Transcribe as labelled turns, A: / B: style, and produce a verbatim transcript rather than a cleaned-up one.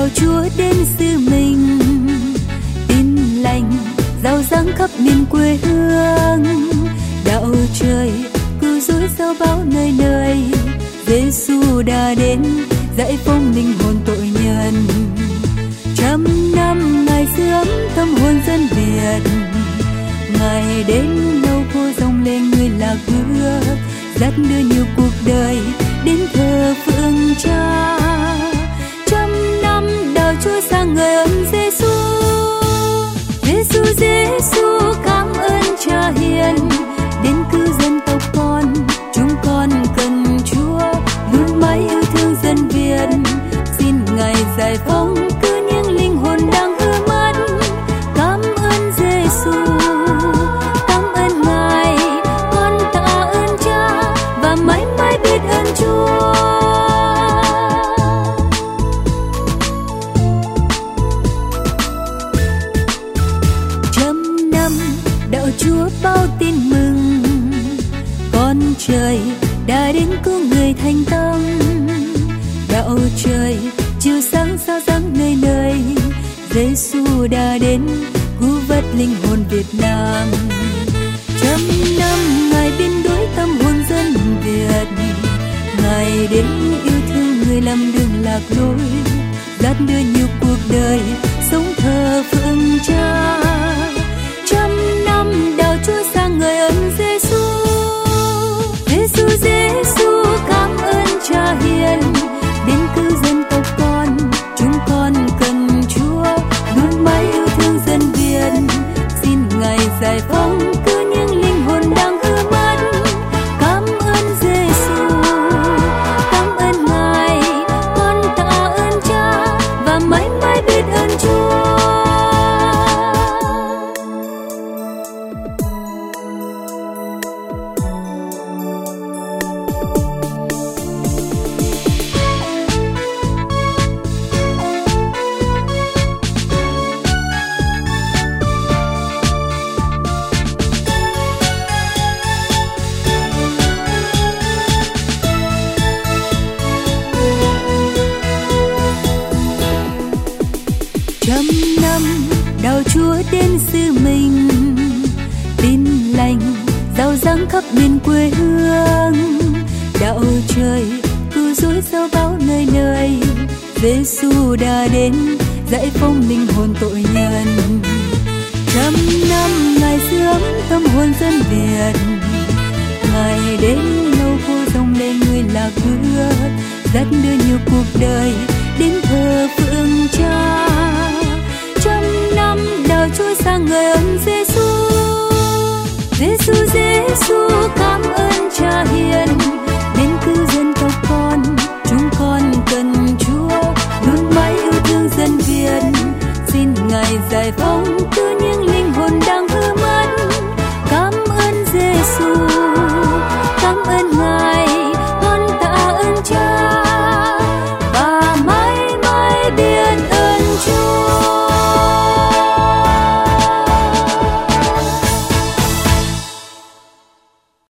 A: đạo Chúa đến xứ mình, tin lành rao giáng khắp miền quê hương. Đạo trời cứu rỗi sao bão nơi nơi, Giêsu đã đến giải phóng linh hồn tội nhân. Trăm năm Ngài giữ ấm tâm hồn dân Việt, Ngài đến lâu khô dòng lên người lạc bước, dắt đưa nhiều cuộc đời đến thờ phượng Cha. Trăm năm đạo Chúa sang người ơn Giêsu, Giêsu Giêsu cảm ơn Cha hiền, đến cứu dân tộc con, chúng con cần Chúa luôn mãi yêu thương dân Việt. Xin Ngài giải phóng cứ những linh hồn đang hư mất. Cảm ơn Giêsu, cảm ơn Ngài, con tạ ơn Cha và mãi mãi biết ơn Chúa. Trăm năm đạo Chúa bao tin mừng, con trời đã đến cứu người thành tâm. Đạo trời chiếu sáng sao ráng nơi nơi, Giêsu đã đến cứu vớt linh hồn Việt Nam. Trăm năm Ngài biến đổi tâm hồn dân Việt, Ngài đến yêu thương người làm đường lạc lối, dắt đưa nhiều cuộc đời sống thờ phượng Cha. Trăm năm đạo Chúa sang người ơn Giêsu, Giêsu Giêsu cảm ơn Cha hiền, đến cứu dân tộc con, chúng con cần Chúa luôn mãi yêu thương dân Việt. Xin Ngài giải phóng cứ những linh hồn đang hư mất. Cảm ơn Giêsu, cảm ơn Ngài, con tạ ơn Cha và mãi mãi biết ơn Chúa. Trăm năm đạo Chúa đến xứ mình, tin lành rao giáng khắp miền quê hương. Đạo trời cứu rỗi sao bão nơi nơi, Giêsu đã đến giải phóng linh hồn tội nhân. Trăm năm Ngài giữ ấm tâm hồn dân Việt, Ngài đến lâu khô dòng lên người lạc bước, dắt đưa nhiều cuộc đời đến thờ phượng Cha. Trăm năm đạo Chúa sang người ơn Giêsu, Giêsu Giêsu cảm ơn Cha hiền, đến cứu dân tộc con, chúng con cần Chúa luôn mãi yêu thương dân Việt. Xin Ngài giải phóng cứ những linh hồn đang hư mất. Cảm ơn Giêsu, cảm ơn Ngài, con tạ ơn Cha và mãi mãi biết